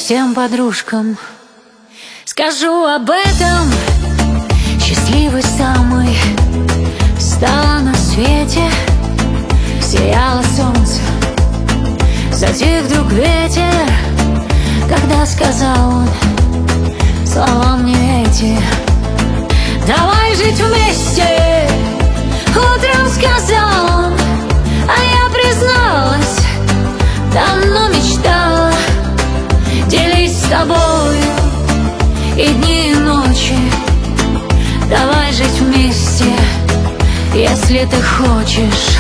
всем подружкам скажу об этом. Счастливой самой стала на свете. Сияло солнце, затих вдруг ветер, когда сказал он слова мне эти: давай жить вместе. Утром сказал он, а я призналась, давно мечтала делить с тобою и дни, и ночи. Давай жить вместе, если ты хочешь.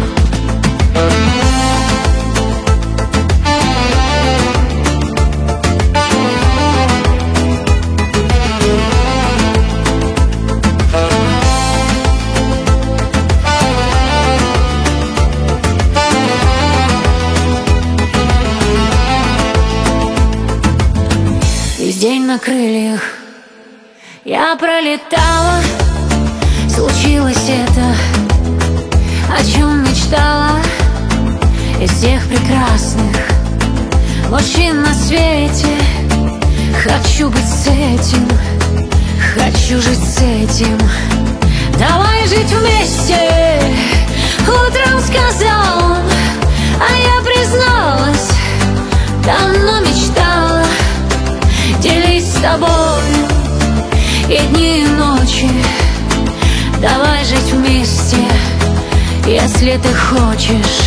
Весь день на крыльях я пролетала. Случилось это, о чем мечтала. Из всех прекрасных мужчин на свете хочу быть с этим, хочу жить с этим. Давай жить вместе. Утром сказал он, а я призналась, давно мечтала делить с тобою и дни, и ночи. Давай жить вместе, если ты хочешь.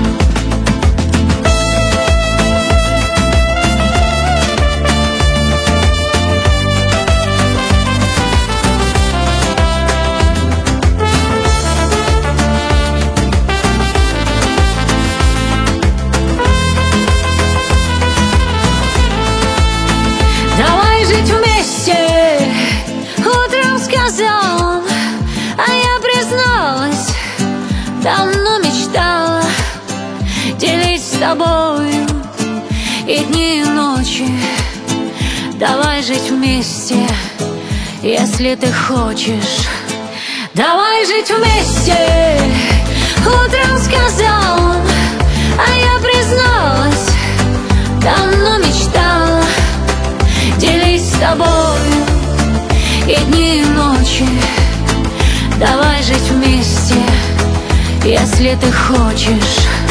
Давай жить вместе. Утром сказал он, а я призналась, давно мечтала делить с тобою и дни, и ночи. Давай жить вместе, если ты хочешь. Давай жить вместе. Утром сказал он, а я призналась, давно мечтала делить с тобою и дни, и ночи. Давай жить вместе, если ты хочешь.